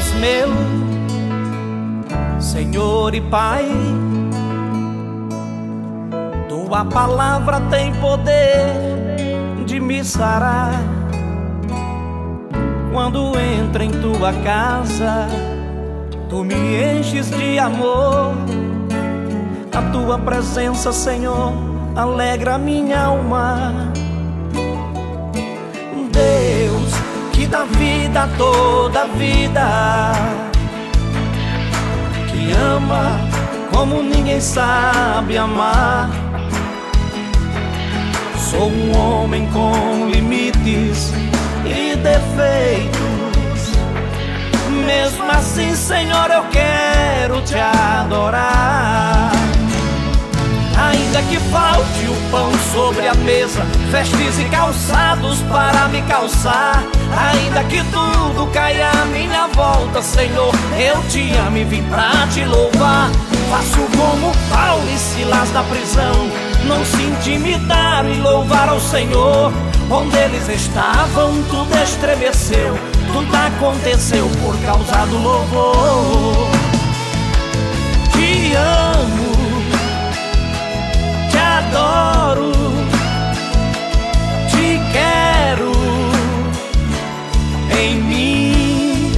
Deus meu, Senhor e Pai, tua palavra tem poder de me sarar. Quando entro em tua casa, tu me enches de amor. A tua presença, Senhor, alegra minha alma. Deus, que dá vida a toda vida, que ama como ninguém sabe amar. Sou um homem com limites e defeitos, mesmo assim, Senhor, eu quero te adorar. Ainda que falte o pão sobre a mesa, vestes e calçados para me calçar, ainda que tudo caia à minha volta, Senhor, eu te amo e vim pra te louvar. Faço como Paulo e Silas na prisão, não se intimidaram e louvaram o Senhor. Onde eles estavam, tudo estremeceu, tudo aconteceu por causa do louvor. Te amo, te adoro, te quero em mim.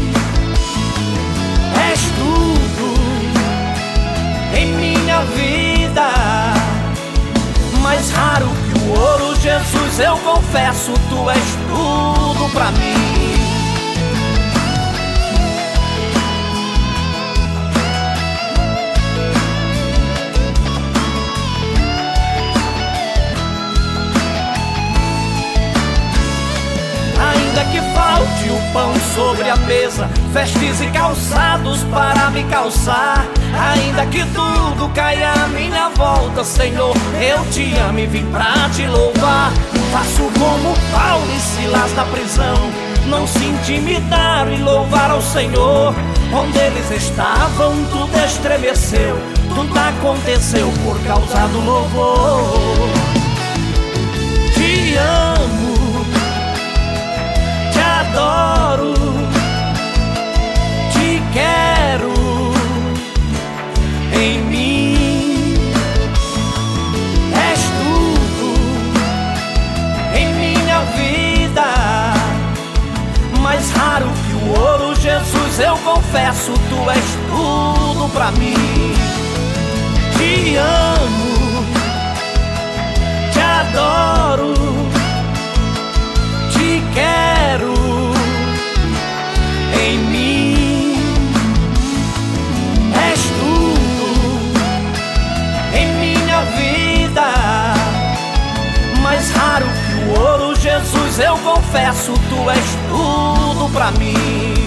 És tudo em minha vida, mais raro que o ouro, Jesus, eu confesso, tu és tudo pra mim. Ainda que falte o pão sobre a mesa, vestes e calçados para me calçar, ainda que tudo caia à minha volta, Senhor, eu te amo e vim pra te louvar. Faço como Paulo e Silas na prisão, não se intimidaram e louvaram o Senhor. Onde eles estavam, tudo estremeceu, tudo aconteceu por causa do louvor. Te amo, te adoro, te quero em mim. És tudo em minha vida, mais raro que o ouro, Jesus, eu confesso, tu és tudo pra mim. Te amo, te adoro, te quero em mim. És tudo em minha vida, mais raro que o ouro, Jesus, eu confesso, tu és tudo pra mim.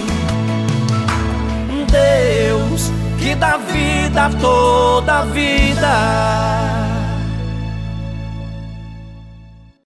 Deus, que dá vida a toda vida,